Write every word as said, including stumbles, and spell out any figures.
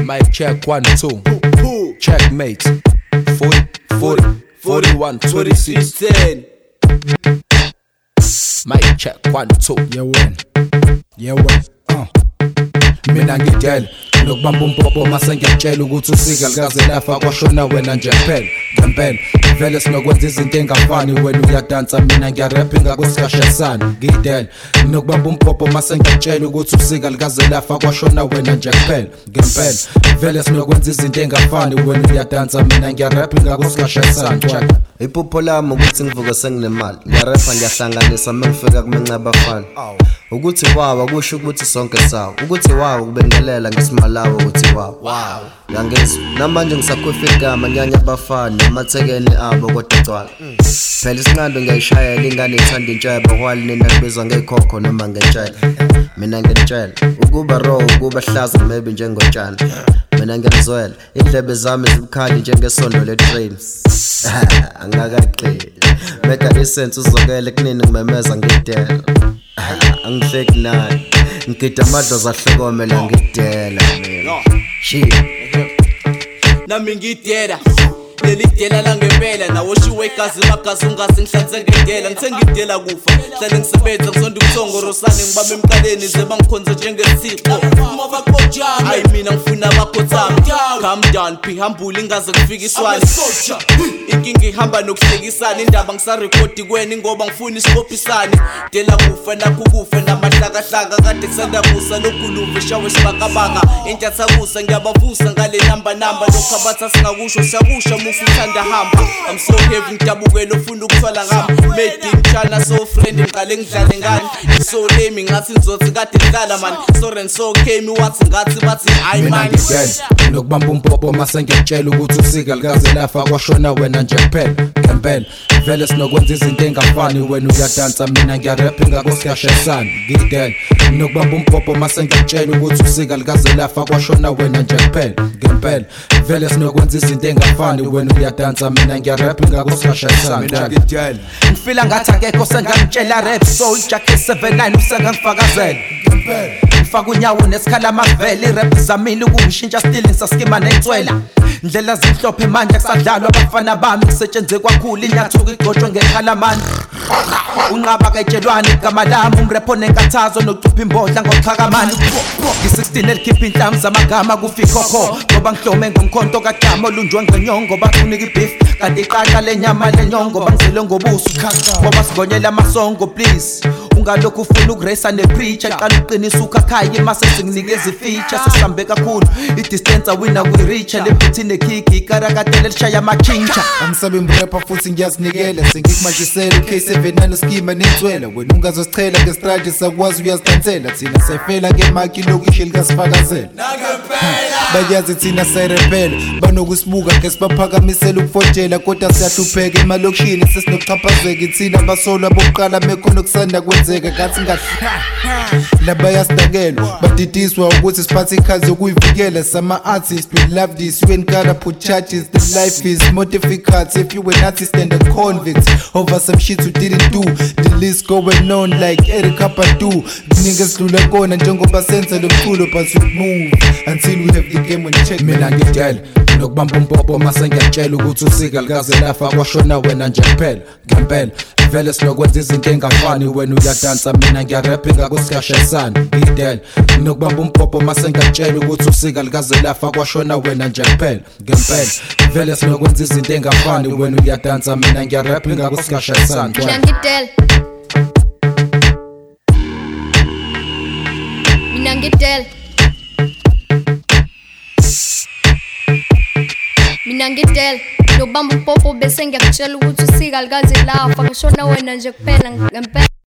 Mic check one, two. Checkmate. forty, forty, forty-one, twenty-six, ten. Mic check one, two. Yeah, when? Yeah, when? Uh. Mina ngidele nokubamba umpopo mase ngiyatshela ukuthi usika likaze lafa kwashona wena nje kuphela ngempela vele sinokwenza izinto engafani wena uyadansa mina ngiyarap ngakusikashesana ngidele nokubamba umpopo mase ngiyatshela ukuthi usika likaze lafa kwashona wena nje kuphela ngempela vele sinokwenza izinto engafani wena uyadansa mina ngiyarap ngakusikashesana iphupho lami ukuthi ngivuke senginemali ngiyarapha ngiyahlanganisa mengifika kumenca abafana ukuthi wawa kusho ukuthi sonke sawo ukuthi wawo kubengelela ngesimalawo ukuthi wawo wow yangizwa namanje ngisakhwefika igama nyanya abafana amathekeni abo kodwa gcwala phela isinqando ngiyayishayela ingane ithanda intsheba while nina kubizwa ngekhokho noma ngetshela mina ngentshela ukuba raw ukuba hlaza maybe njengotshana mina ngiyazwela indlebe zami zibukhali njengesondo le train angakaqeli make essence uzokele kunini ngimemeza ngidela angihleki nani ngigida amadlozi ahlekomela ngidela mina shi nami ngidela leli dela la ngempela nawo shiwe igazi magazi ungase ngihlanze ngedela ngithengidela kufa hlale ngisebenza ngizonda ubuthongo rosane ngibamba emkaleni ze bangikhonze njengesixo uma bakojana hayi mina ngifuna bakhothama calm down phihambula ingaze kufika iswani inkingi ihamba nokuhlekisana indaba ngisarecord kweni ngoba ngifuna isikophisane dela kufa nakho kufa namahlakahlaka kade kusanda kusa lokuluve shawe sibakabaka entatha kusa ngiyabavusa ngale number number lokhabatha singakusho siyakusha Sithanda hamba I'm so heavy ngidabukela ufuna ukuthwala ngami made mchana so friend ngiqale ngidlale ngani so lame ngathi ngizothi kade ngidlala man so ren so came wathi ngathi bathi I man nokubamba umpopo mase ngiyatshela ukuthi usika likaze lafa kwashona wena nje kuphela ngempela vele sinokwenza izinto engafani wena uyadansa mina ngiyarap ngakusikashesana ngidele nokubamba umpopo mase ngiyatshela ukuthi usika likaze lafa kwashona wena nje kuphela ngempela vele sinokwenza izinto engafani wena uyadansa mina ngiyarap ngakusikashesana mina ngidele ngifila ngathi akekho sengangitshela rap soul jacket seven nine usengangifakazela ngempela ngifaka unyawo nesikhala mavele rap zamini ukungishintsha still ngisaskima netswela indlela zimhlophe manje kusadlalwa abafana bami kusetshenzwe kwakhulu inyathuka igcotshwe ngekhala manje unqaba kayitshelwane igama lami umrepo nenkathazo nokucupha imbodla ngoxhakamani ngi-sixteen elikhipha inhlamu zamagama kufikhokho ngoba ngihlome ngomkhonto kagama olunjwe ngenyongo bakunika ibeef kanti iqaqa lenyama lenyongo bangizele ngobuso ngoba sigonyela amasongo please ungalokhu ufuna ukuresa nepreacher qala uqinisa ukhakhaya mase singinikeza ifeature sisambe kakhulu idistance awina kwi-reacher lebuthi nekick ikarakatele lishaya amachincha angisabe mrapper futhi ngiyazinikela sengikumashisela K seven nine uskima netswela wena ungazosichela ngestrategy sakwazi uyazidantela thina sefela ngemaki lokishe likasifakazela bayazi thina serepela banokusibuka ke sibaphakamisela ukufotshela kodwa siyahlupheka emalokishini sesinokuchaphazeka thina basolwa bokuqala mekhona kusanda kwenzeka kathi ngathi labayasidakela badidiswa ukuthi siphathe ikhazi yokuyivikela sama artists we love this you ain't gotta put charges the life is more difficult if you were an artist and a convict over some shit you didn't do the list going on like Erika Badu niggas lula kona njengoba senza lomculo but we move until we have the game on check mina ngidele nokubamba umpopo mase ngiyatshela ukuthi usika likaze lafa kwashona wena nje kuphela ngempela vele sinokwenza izinto engafani wena uyadansa mina ngiyarap ngakusikashesana ngidele nokubamba umpopo mase ngiyatshela ukuthi usika likaze lafa kwashona wena nje kuphela ngempela vele sinokwenza izinto engafani wena uyadansa mina ngiyarap ngakusikashesana mina ngidele mina ngidele mina ngidele nokubamba umpopo bese ngiyakutshela ukuthi usika likaze lafa kwashona wena nje kuphela ngempela